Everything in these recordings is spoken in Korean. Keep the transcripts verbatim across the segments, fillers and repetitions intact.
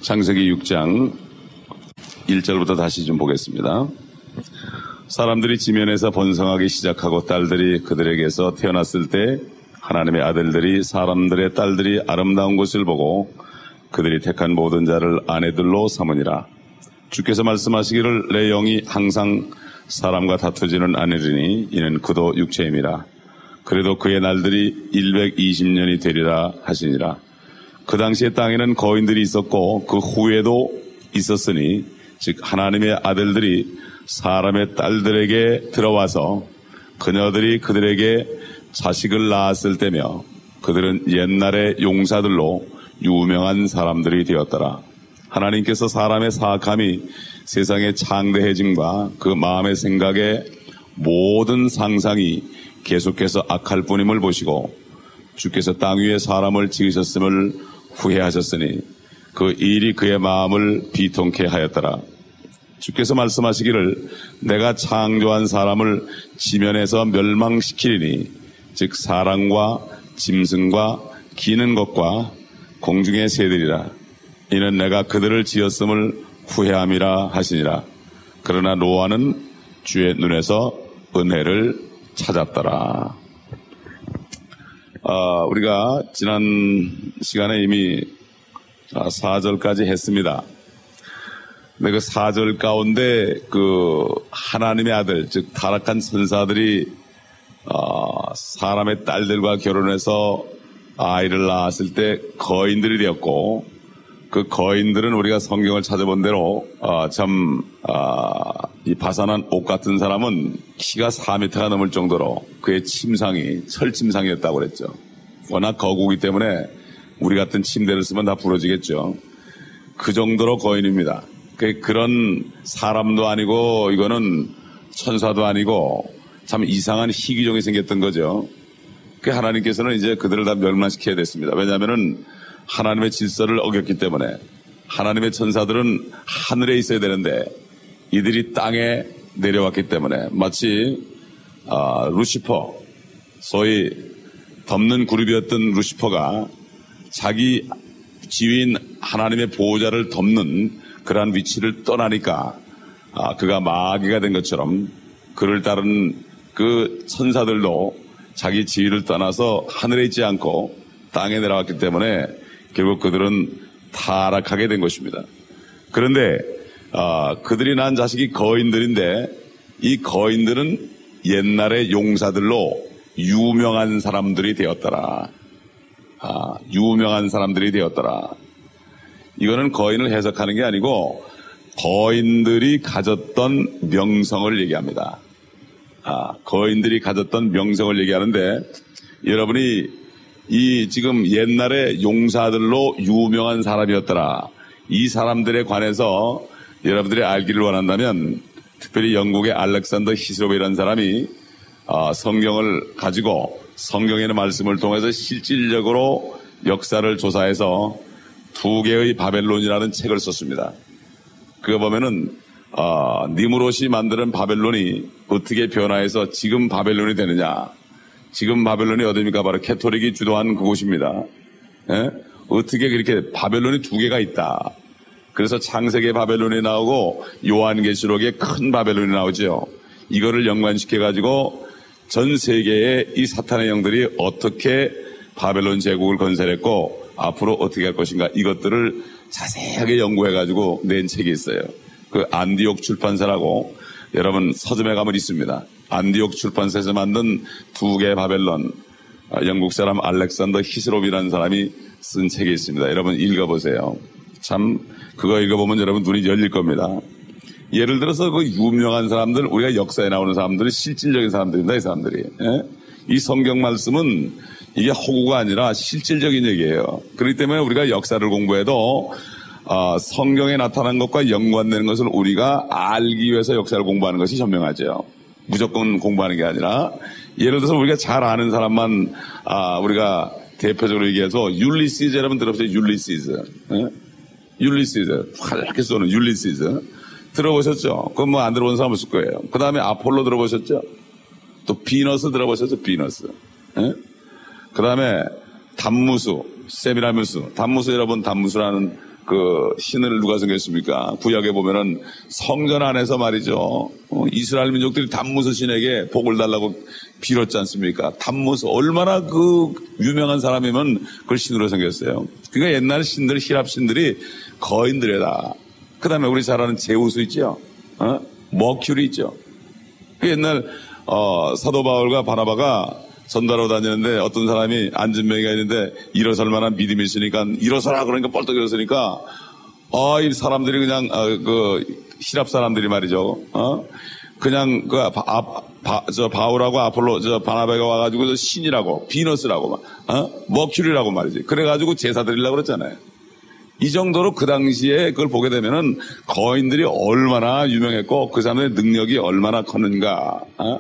창세기 육 장 일 절부터 다시 좀 보겠습니다. 사람들이 지면에서 번성하기 시작하고 딸들이 그들에게서 태어났을 때 하나님의 아들들이 사람들의 딸들이 아름다운 것을 보고 그들이 택한 모든 자를 아내들로 삼으니라. 주께서 말씀하시기를 내 영이 항상 사람과 다투지는 아니리니 이는 그도 육체임이라. 그래도 그의 날들이 백이십 년이 되리라 하시니라. 그 당시에 땅에는 거인들이 있었고 그 후에도 있었으니 즉 하나님의 아들들이 사람의 딸들에게 들어와서 그녀들이 그들에게 자식을 낳았을 때며 그들은 옛날의 용사들로 유명한 사람들이 되었더라. 하나님께서 사람의 사악함이 세상의 창대해짐과 그 마음의 생각의 모든 상상이 계속해서 악할 뿐임을 보시고 주께서 땅 위에 사람을 지으셨음을 후회하셨으니 그 일이 그의 마음을 비통케 하였더라. 주께서 말씀하시기를 내가 창조한 사람을 지면에서 멸망시키리니 즉 사람과 짐승과 기는 것과 공중의 새들이라. 이는 내가 그들을 지었음을 후회함이라 하시니라. 그러나 노아는 주의 눈에서 은혜를 찾았더라. 아, 우리가 지난 시간에 이미 사 절까지 했습니다. 근데 그 사 절 가운데 그 하나님의 아들, 즉 타락한 천사들이 어, 사람의 딸들과 결혼해서 아이를 낳았을 때 거인들이 되었고 그 거인들은 우리가 성경을 찾아본 대로 어, 참 어, 이 바산한 옥 같은 사람은 키가 사 미터가 넘을 정도로 그의 침상이 철침상이었다고 그랬죠. 워낙 거구기 때문에 우리 같은 침대를 쓰면 다 부러지겠죠. 그 정도로 거인입니다. 그런 사람도 아니고 이거는 천사도 아니고 참 이상한 희귀종이 생겼던 거죠. 그 하나님께서는 이제 그들을 다 멸망시켜야 됐습니다. 왜냐하면은 하나님의 질서를 어겼기 때문에 하나님의 천사들은 하늘에 있어야 되는데 이들이 땅에 내려왔기 때문에 마치 아, 루시퍼, 소위 덮는 그룹이었던 루시퍼가 자기 지위인 하나님의 보호자를 덮는 그러한 위치를 떠나니까 아, 그가 마귀가 된 것처럼 그를 따른 그 천사들도 자기 지위를 떠나서 하늘에 있지 않고 땅에 내려왔기 때문에 결국 그들은 타락하게 된 것입니다. 그런데 아, 그들이 낳은 자식이 거인들인데 이 거인들은 옛날의 용사들로 유명한 사람들이 되었더라. 아, 유명한 사람들이 되었더라. 이거는 거인을 해석하는 게 아니고 거인들이 가졌던 명성을 얘기합니다. 아, 거인들이 가졌던 명성을 얘기하는데 여러분이 이 지금 옛날에 용사들로 유명한 사람이었더라. 이 사람들에 관해서 여러분들이 알기를 원한다면 특별히 영국의 알렉산더 히스로브라는 사람이 어, 성경을 가지고 성경에 있는 말씀을 통해서 실질적으로 역사를 조사해서 두 개의 바벨론이라는 책을 썼습니다. 그거 보면은 어, 니무롯이 만드는 바벨론이 어떻게 변화해서 지금 바벨론이 되느냐. 지금 바벨론이 어디입니까? 바로 캐토릭이 주도한 그곳입니다. 예? 어떻게 그렇게 바벨론이 두 개가 있다. 그래서 창세기 바벨론이 나오고 요한계시록에 큰 바벨론이 나오죠. 이거를 연관시켜가지고 전 세계의 이 사탄의 영들이 어떻게 바벨론 제국을 건설했고 앞으로 어떻게 할 것인가 이것들을 자세하게 연구해가지고 낸 책이 있어요. 그 안디옥 출판사라고 여러분 서점에 가면 있습니다. 안디옥 출판사에서 만든 두 개의 바벨론, 영국 사람 알렉산더 히스롭이라는 사람이 쓴 책이 있습니다. 여러분 읽어보세요. 참 그거 읽어보면 여러분 눈이 열릴 겁니다. 예를 들어서 그 유명한 사람들, 우리가 역사에 나오는 사람들은 실질적인 사람들입니다. 이 사람들이. 예? 이 성경 말씀은 이게 허구가 아니라 실질적인 얘기예요. 그렇기 때문에 우리가 역사를 공부해도 어, 성경에 나타난 것과 연관되는 것을 우리가 알기 위해서 역사를 공부하는 것이 현명하죠. 무조건 공부하는 게 아니라 예를 들어서 우리가 잘 아는 사람만 아, 우리가 대표적으로 얘기해서 율리시즈 여러분 들어보세요. 율리시즈. 예? 율리시즈. 활렇게 쏘는 율리시즈. 들어보셨죠? 그건 뭐 안 들어본 사람 없을 거예요. 그 다음에 아폴로 들어보셨죠? 또 비너스 들어보셨죠? 비너스. 예? 그 다음에 담무수, 세미라무스. 담무수 여러분 담무수라는 그 신을 누가 섬겼습니까? 구약에 보면은 성전 안에서 말이죠. 어, 이스라엘 민족들이 담무스 신에게 복을 달라고 빌었지 않습니까? 담무스 얼마나 그 유명한 사람이면 그걸 신으로 섬겼어요. 그러니까 옛날 신들, 히랍 신들이 거인들이다. 그 다음에 우리 잘 아는 제우스 있죠? 어? 머큐리 있죠? 그 옛날 어, 사도 바울과 바나바가 전달하고 다니는데 어떤 사람이 앉은 명이가 있는데 일어설 만한 믿음이 있으니까 일어서라 그러니까 벌떡 일어서니까 어, 이 사람들이 그냥 어, 그 히랍 사람들이 말이죠. 어? 그냥 그 바, 바, 저 바울하고 아폴로 저 바나바가 와가지고 저 신이라고 비너스라고 막 어? 머큐리라고 말이지. 그래가지고 제사 드리려고 그랬잖아요. 이 정도로 그 당시에 그걸 보게 되면은 거인들이 얼마나 유명했고 그 사람의 능력이 얼마나 컸는가. 어?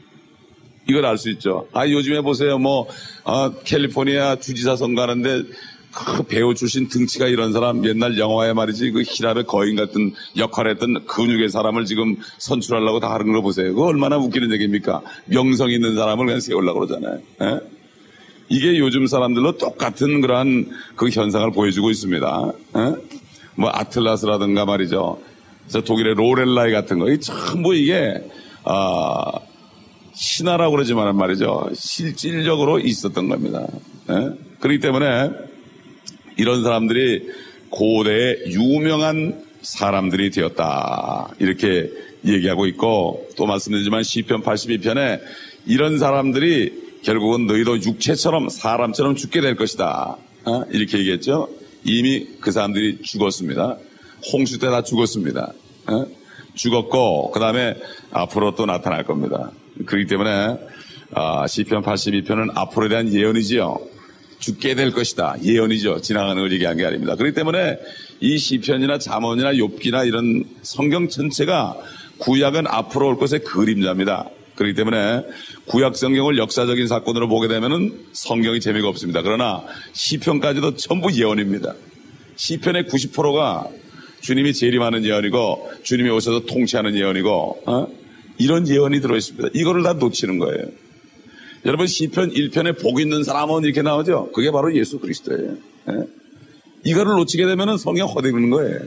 이걸 알 수 있죠. 아, 요즘에 보세요. 뭐, 어, 캘리포니아 주지사 선거 하는데, 그 배우 출신 등치가 이런 사람, 옛날 영화에 말이지, 그 히랍의 거인 같은 역할을 했던 근육의 사람을 지금 선출하려고 다 하는 걸 보세요. 그거 얼마나 웃기는 얘기입니까? 명성 있는 사람을 그냥 세우려고 그러잖아요. 에? 이게 요즘 사람들로 똑같은 그러한 그 현상을 보여주고 있습니다. 에? 뭐, 아틀라스라든가 말이죠. 저 독일의 로렐라이 같은 거. 이 전부 이게, 아, 신화라고 그러지만 말이죠. 실질적으로 있었던 겁니다. 예? 그렇기 때문에 이런 사람들이 고대의 유명한 사람들이 되었다. 이렇게 얘기하고 있고 또 말씀드리지만 시편 팔십이 편에 이런 사람들이 결국은 너희도 육체처럼 사람처럼 죽게 될 것이다. 어? 이렇게 얘기했죠. 이미 그 사람들이 죽었습니다. 홍수 때 다 죽었습니다. 어? 죽었고 그 다음에 앞으로 또 나타날 겁니다. 그렇기 때문에 아, 시편 팔십이 편은 앞으로에 대한 예언이지요. 죽게 될 것이다. 예언이죠. 지나가는 걸 얘기한 게 아닙니다. 그렇기 때문에 이 시편이나 잠언이나 욥기나 이런 성경 전체가 구약은 앞으로 올 것의 그림자입니다. 그렇기 때문에 구약 성경을 역사적인 사건으로 보게 되면은 성경이 재미가 없습니다. 그러나 시편까지도 전부 예언입니다. 시편의 구십 퍼센트가 주님이 재림하는 예언이고 주님이 오셔서 통치하는 예언이고 어? 이런 예언이 들어있습니다. 이거를 다 놓치는 거예요. 여러분 시편 일 편에 복 있는 사람은 이렇게 나오죠. 그게 바로 예수 그리스도예요. 예? 이거를 놓치게 되면 성경 허되는 거예요.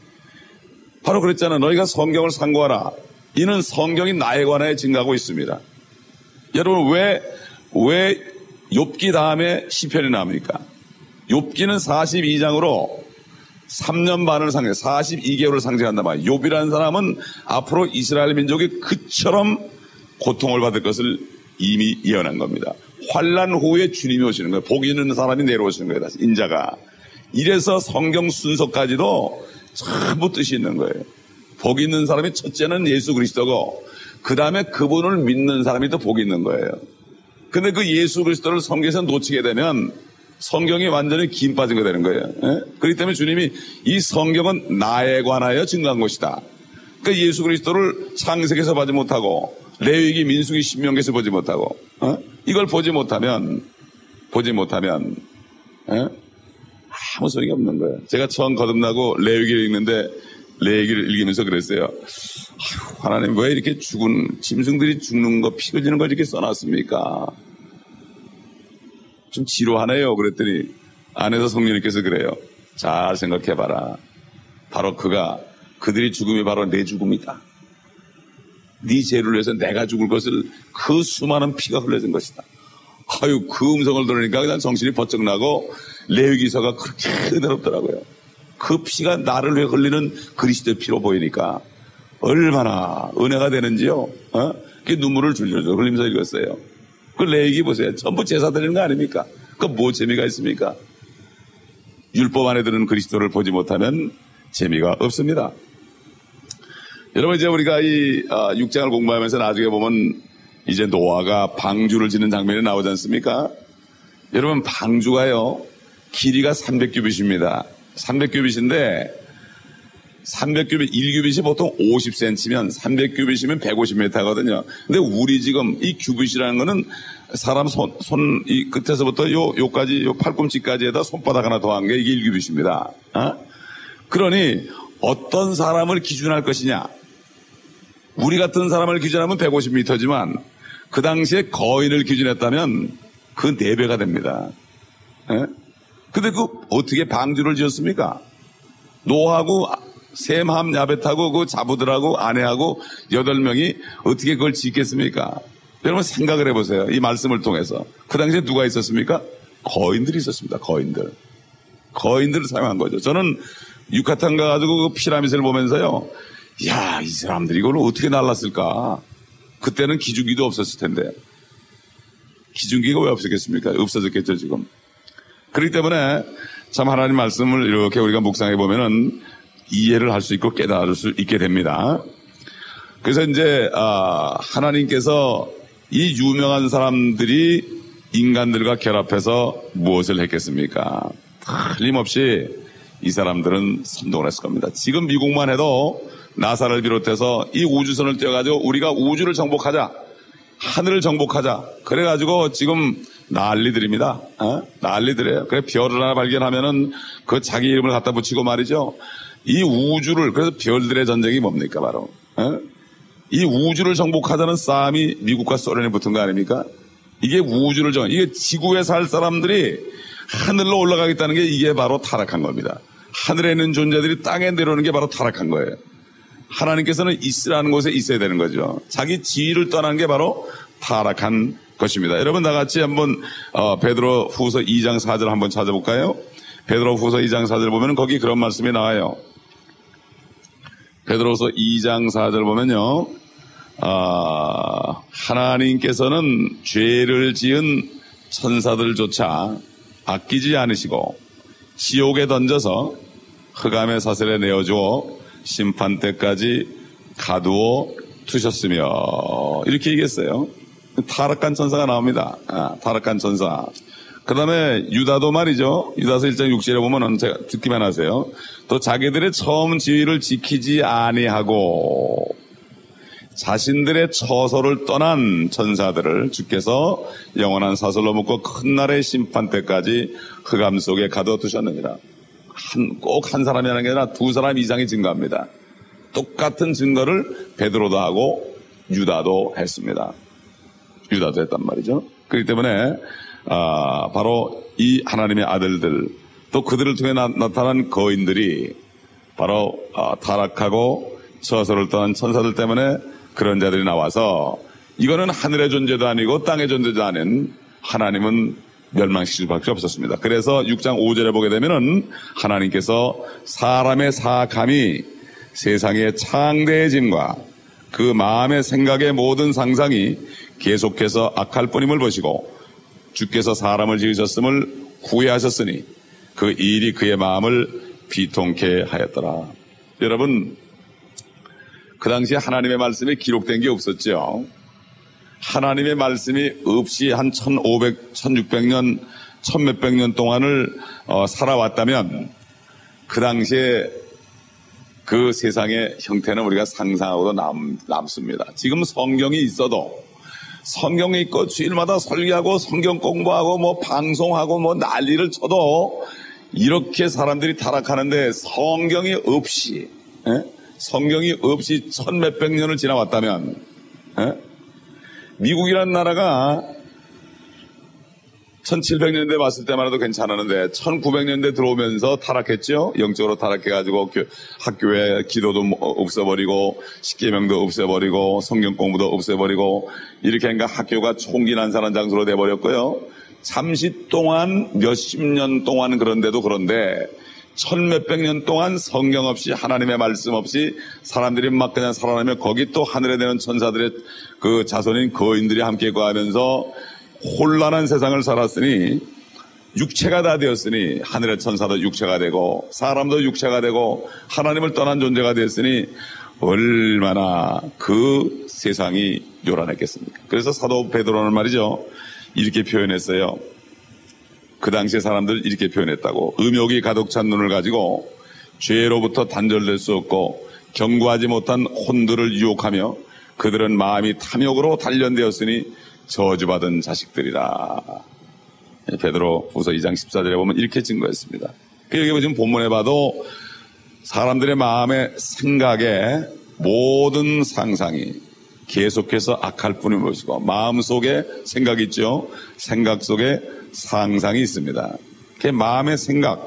바로 그랬잖아요. 너희가 성경을 상고하라. 이는 성경이 나에 관하여 증가하고 있습니다. 여러분 왜, 왜 욥기 다음에 시편이 나옵니까? 욥기는 사십이 장으로 삼 년 반을 상징해 사십이 개월을 상징한단 말이에요. 욥이라는 사람은 앞으로 이스라엘 민족이 그처럼 고통을 받을 것을 이미 예언한 겁니다. 환난 후에 주님이 오시는 거예요. 복 있는 사람이 내려오시는 거예요. 인자가. 이래서 성경 순서까지도 전부 뜻이 있는 거예요. 복 있는 사람이 첫째는 예수 그리스도고 그 다음에 그분을 믿는 사람이 또 복이 있는 거예요. 근데 그 예수 그리스도를 성경에서 놓치게 되면 성경이 완전히 김 빠진 거 되는 거예요. 예? 그렇기 때문에 주님이 이 성경은 나에 관하여 증거한 것이다. 그러니까 예수 그리스도를 창세기에서 보지 못하고 레위기, 민수기, 신명기에서 보지 못하고 어? 이걸 보지 못하면 보지 못하면 예? 아무 소용이 없는 거예요. 제가 처음 거듭나고 레위기를 읽는데 레위기를 읽으면서 그랬어요. 아휴, 하나님 왜 이렇게 죽은 짐승들이 죽는 거 피 흘리는 걸 이렇게 써놨습니까? 좀 지루하네요. 그랬더니 안에서 성령님께서 그래요. 잘 생각해봐라. 바로 그가 그들이 죽음이 바로 내 죽음이다. 네 죄를 위해서 내가 죽을 것을 그 수많은 피가 흘려진 것이다. 아유 그 음성을 들으니까 그냥 정신이 번쩍 나고 레위기서가 그렇게 은혜롭더라고요. 그 피가 나를 위해 흘리는 그리스도의 피로 보이니까 얼마나 은혜가 되는지요. 어? 그 눈물을 줄줄줄 흘리면서 읽었어요. 그 레위기 보세요. 전부 제사 드리는 거 아닙니까? 그 뭐 재미가 있습니까? 율법 안에 드는 그리스도를 보지 못하면 재미가 없습니다. 여러분 이제 우리가 이 아, 육 장을 공부하면서 나중에 보면 이제 노아가 방주를 짓는 장면이 나오지 않습니까? 여러분 방주가요 길이가 삼백 규빗입니다. 삼백 규빗인데 삼백 규빗, 일 규빗이 보통 오십 센티미터면 삼백 규빗이면 백오십 미터거든요. 근데 우리 지금 이 규빗이라는 거는 사람 손, 손, 이 끝에서부터 요, 요까지, 요 팔꿈치까지에다 손바닥 하나 더한 게 이게 일 규빗입니다. 어? 그러니 어떤 사람을 기준할 것이냐. 우리 같은 사람을 기준하면 백오십 미터지만 그 당시에 거인을 기준했다면 그 네 배가 됩니다. 예? 근데 그 어떻게 방주를 지었습니까? 노하고 셈함 야벳하고 그 자부들하고 아내하고 여덟 명이 어떻게 그걸 짓겠습니까? 여러분 생각을 해보세요. 이 말씀을 통해서. 그 당시에 누가 있었습니까? 거인들이 있었습니다. 거인들. 거인들을 사용한 거죠. 저는 유카탄 가가지고 그 피라미드를 보면서요. 야, 이 사람들이 이걸 어떻게 날랐을까? 그때는 기중기도 없었을 텐데. 기중기가 왜 없었겠습니까? 없어졌겠죠, 지금. 그렇기 때문에 참 하나님 말씀을 이렇게 우리가 묵상해 보면은 이해를 할 수 있고 깨달을 수 있게 됩니다. 그래서 이제 아, 하나님께서 이 유명한 사람들이 인간들과 결합해서 무엇을 했겠습니까? 틀림없이 이 사람들은 선동을 했을 겁니다. 지금 미국만 해도 나사를 비롯해서 이 우주선을 띄워가지고 우리가 우주를 정복하자, 하늘을 정복하자. 그래가지고 지금 난리들입니다. 어? 난리들이에요. 그래 별을 하나 발견하면은 그 자기 이름을 갖다 붙이고 말이죠. 이 우주를, 그래서 별들의 전쟁이 뭡니까 바로. 어? 이 우주를 정복하자는 싸움이 미국과 소련에 붙은 거 아닙니까? 이게 우주를 정, 이게 지구에 살 사람들이 하늘로 올라가겠다는 게 이게 바로 타락한 겁니다. 하늘에 있는 존재들이 땅에 내려오는 게 바로 타락한 거예요. 하나님께서는 있으라는 곳에 있어야 되는 거죠. 자기 지위를 떠나는 게 바로 타락한 것입니다. 여러분 다 같이 한번 어, 베드로 후서 이 장 사 절 한번 찾아볼까요? 베드로 후서 이 장 사 절 보면 거기 그런 말씀이 나와요. 베드로서 이 장 사 절 보면요. 아, 하나님께서는 죄를 지은 천사들조차 아끼지 않으시고 지옥에 던져서 흑암의 사슬에 내어주어 심판 때까지 가두어 두셨으며 이렇게 얘기했어요. 타락한 천사가 나옵니다. 아, 타락한 천사. 그 다음에 유다도 말이죠. 유다서 일 장 육 절에 보면 제가 듣기만 하세요. 또 자기들의 처음 지위를 지키지 아니하고 자신들의 처소를 떠난 천사들을 주께서 영원한 사슬로 묶고 큰 날의 심판 때까지 흑암 속에 가둬두셨느니라. 한, 꼭 한 사람이 하는 게 아니라 두 사람 이상이 증거합니다. 똑같은 증거를 베드로도 하고 유다도 했습니다. 유다도 했단 말이죠. 그렇기 때문에 아, 바로 이 하나님의 아들들 또 그들을 통해 나, 나타난 거인들이 바로 아, 타락하고 처소를 떠난 천사들 때문에 그런 자들이 나와서 이거는 하늘의 존재도 아니고 땅의 존재도 아닌 하나님은 멸망시킬 수밖에 없었습니다. 그래서 육 장 오 절에 보게 되면은 하나님께서 사람의 사악함이 세상의 창대해짐과 그 마음의 생각의 모든 상상이 계속해서 악할 뿐임을 보시고 주께서 사람을 지으셨음을 후회하셨으니 그 일이 그의 마음을 비통케 하였더라. 여러분 그 당시에 하나님의 말씀이 기록된 게 없었죠. 하나님의 말씀이 없이 한 천오백, 천육백 년, 천몇백 년 동안을 어, 살아왔다면 그 당시에 그 세상의 형태는 우리가 상상하고도 남, 남습니다. 지금 성경이 있어도 성경이 있고 주일마다 설교하고 성경 공부하고 뭐 방송하고 뭐 난리를 쳐도 이렇게 사람들이 타락하는데 성경이 없이 에? 성경이 없이 천몇백 년을 지나왔다면 에? 미국이라는 나라가 천칠백 년대 왔을 때만 해도 괜찮았는데 천구백 년대 들어오면서 타락했죠. 영적으로 타락해가지고 학교에 기도도 없애버리고 십계명도 없애버리고 성경 공부도 없애버리고 이렇게 하니까 학교가 총기 난사하는 장소로 돼버렸고요. 잠시 동안 몇십 년 동안 그런데도 그런데 천몇백 년 동안 성경 없이 하나님의 말씀 없이 사람들이 막 그냥 살아나며 거기 또 하늘에 되는 천사들의 그 자손인 거인들이 함께 거하면서 혼란한 세상을 살았으니 육체가 다 되었으니 하늘의 천사도 육체가 되고 사람도 육체가 되고 하나님을 떠난 존재가 되었으니 얼마나 그 세상이 요란했겠습니까? 그래서 사도 베드로는 말이죠. 이렇게 표현했어요. 그 당시에 사람들 이렇게 표현했다고. 음욕이 가득 찬 눈을 가지고 죄로부터 단절될 수 없고 경고하지 못한 혼들을 유혹하며 그들은 마음이 탐욕으로 단련되었으니 저주받은 자식들이라. 베드로 후서 이 장 십사 절에 보면 이렇게 증거했습니다. 여기 지금 본문에 봐도 사람들의 마음의 생각에 모든 상상이 계속해서 악할 뿐인 것이고 마음속에 생각이 있죠. 생각 속에 상상이 있습니다. 그 마음의 생각,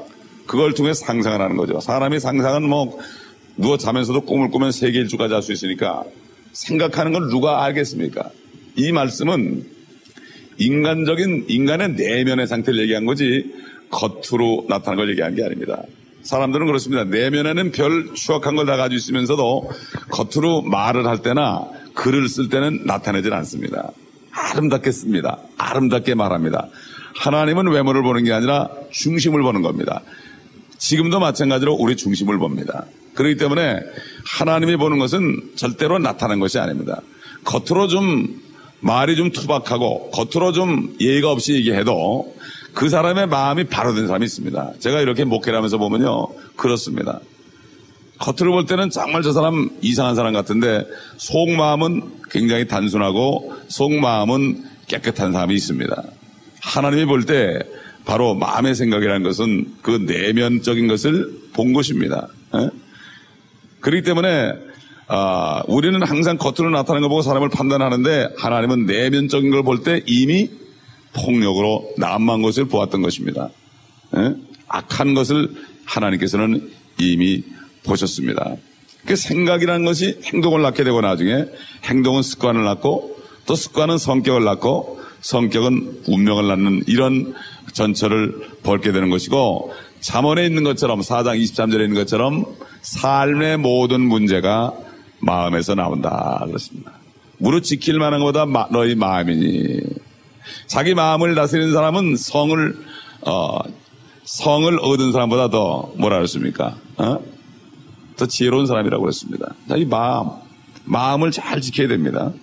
그걸 통해 상상을 하는 거죠. 사람이 상상은 뭐 누워 자면서도 꿈을 꾸면 세계 일주까지 할 수 있으니까 생각하는 건 누가 알겠습니까? 이 말씀은 인간적인 인간의 내면의 상태를 얘기한 거지 겉으로 나타난 걸 얘기한 게 아닙니다. 사람들은 그렇습니다. 내면에는 별 추악한 걸 다 가지고 있으면서도 겉으로 말을 할 때나 글을 쓸 때는 나타내질 않습니다. 아름답게 씁니다. 아름답게 말합니다. 하나님은 외모를 보는 게 아니라 중심을 보는 겁니다. 지금도 마찬가지로 우리 중심을 봅니다. 그렇기 때문에 하나님이 보는 것은 절대로 나타난 것이 아닙니다. 겉으로 좀 말이 좀 투박하고 겉으로 좀 예의가 없이 얘기해도 그 사람의 마음이 바로 된 사람이 있습니다. 제가 이렇게 목회를 하면서 보면요, 그렇습니다. 겉으로 볼 때는 정말 저 사람 이상한 사람 같은데 속마음은 굉장히 단순하고 속마음은 깨끗한 사람이 있습니다. 하나님이 볼 때 바로 마음의 생각이라는 것은 그 내면적인 것을 본 것입니다. 에? 그렇기 때문에 아, 우리는 항상 겉으로 나타나는 걸 보고 사람을 판단하는데 하나님은 내면적인 걸 볼 때 이미 폭력으로 남만 것을 보았던 것입니다. 에? 악한 것을 하나님께서는 이미 보셨습니다. 그 생각이라는 것이 행동을 낳게 되고 나중에 행동은 습관을 낳고 또 습관은 성격을 낳고 성격은 운명을 낳는 이런 전철을 밟게 되는 것이고 잠언에 있는 것처럼 사 장 이십삼 절에 있는 것처럼 삶의 모든 문제가 마음에서 나온다 그렇습니다. 무릇 지킬 만한 것보다 마, 너희 마음이니. 자기 마음을 다스리는 사람은 성을 어, 성을 얻은 사람보다 더 뭐라 그랬습니까? 어? 더 지혜로운 사람이라고 그랬습니다. 자기 마음, 마음을 잘 지켜야 됩니다.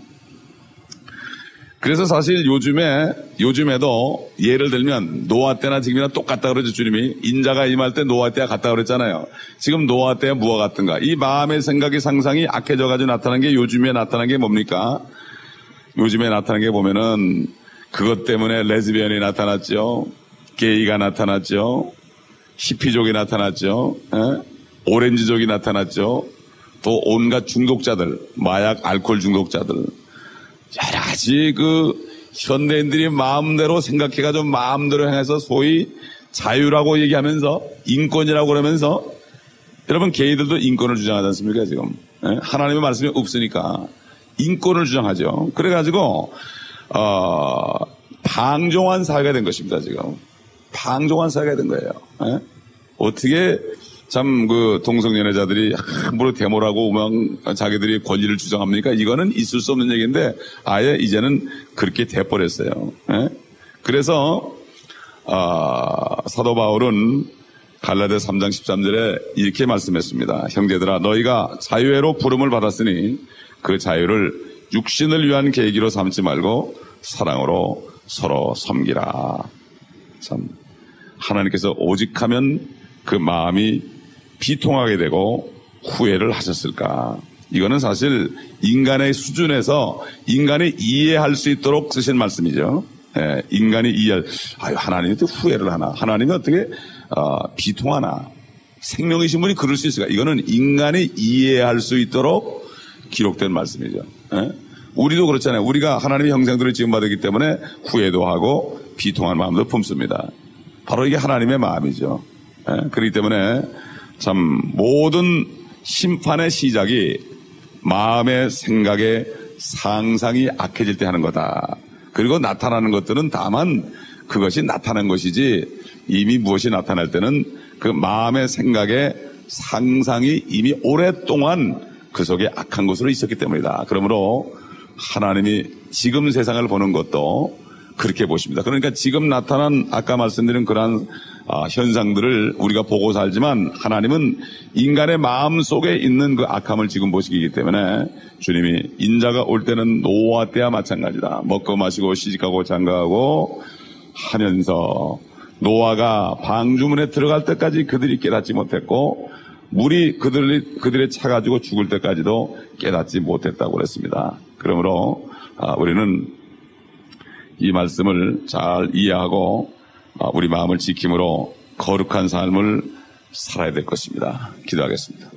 그래서 사실 요즘에, 요즘에도 예를 들면 노아 때나 지금이나 똑같다 그러죠, 주님이. 인자가 임할 때 노아 때와 같다 그랬잖아요. 지금 노아 때와 무엇 같은가? 이 마음의 생각이 상상이 악해져가지고 나타난 게 요즘에 나타난 게 뭡니까? 요즘에 나타난 게 보면은 그것 때문에 레즈비언이 나타났죠. 게이가 나타났죠. 히피족이 나타났죠. 에? 오렌지족이 나타났죠. 또 온갖 중독자들, 마약, 알코올 중독자들. 여러 가지 그 현대인들이 마음대로 생각해가지고 마음대로 행해서 소위 자유라고 얘기하면서 인권이라고 그러면서 여러분 게이들도 인권을 주장하지 않습니까 지금? 예? 하나님의 말씀이 없으니까 인권을 주장하죠. 그래가지고 어, 방종한 사회가 된 것입니다 지금. 방종한 사회가 된 거예요. 예? 어떻게 참 그 동성연애자들이 함부로 데모라고 막 자기들이 권리를 주장합니까? 이거는 있을 수 없는 얘기인데 아예 이제는 그렇게 돼버렸어요. 예? 그래서 어, 사도 바울은 갈라디아 삼 장 십삼 절에 이렇게 말씀했습니다. 형제들아 너희가 자유회로 부름을 받았으니 그 자유를 육신을 위한 계기로 삼지 말고 사랑으로 서로 섬기라. 참 하나님께서 오직 하면 그 마음이 비통하게 되고 후회를 하셨을까? 이거는 사실 인간의 수준에서 인간이 이해할 수 있도록 쓰신 말씀이죠. 예, 인간이 이해할, 아유, 하나님이 어떻게 후회를 하나? 하나님이 어떻게, 어, 비통하나? 생명이신 분이 그럴 수 있을까? 이거는 인간이 이해할 수 있도록 기록된 말씀이죠. 예? 우리도 그렇잖아요. 우리가 하나님의 형상들을 지음받았기 때문에 후회도 하고 비통한 마음도 품습니다. 바로 이게 하나님의 마음이죠. 예? 그렇기 때문에 참 모든 심판의 시작이 마음의 생각의 상상이 악해질 때 하는 거다. 그리고 나타나는 것들은 다만 그것이 나타난 것이지 이미 무엇이 나타날 때는 그 마음의 생각의 상상이 이미 오랫동안 그 속에 악한 것으로 있었기 때문이다. 그러므로 하나님이 지금 세상을 보는 것도 그렇게 보십니다. 그러니까 지금 나타난 아까 말씀드린 그러한 아, 현상들을 우리가 보고 살지만 하나님은 인간의 마음 속에 있는 그 악함을 지금 보시기 때문에 주님이 인자가 올 때는 노아 때와 마찬가지다. 먹고 마시고 시집가고 장가가고 하면서 노아가 방주문에 들어갈 때까지 그들이 깨닫지 못했고 물이 그들이, 그들의 차 가지고 죽을 때까지도 깨닫지 못했다고 그랬습니다. 그러므로 아, 우리는 이 말씀을 잘 이해하고 우리 마음을 지킴으로 거룩한 삶을 살아야 될 것입니다. 기도하겠습니다.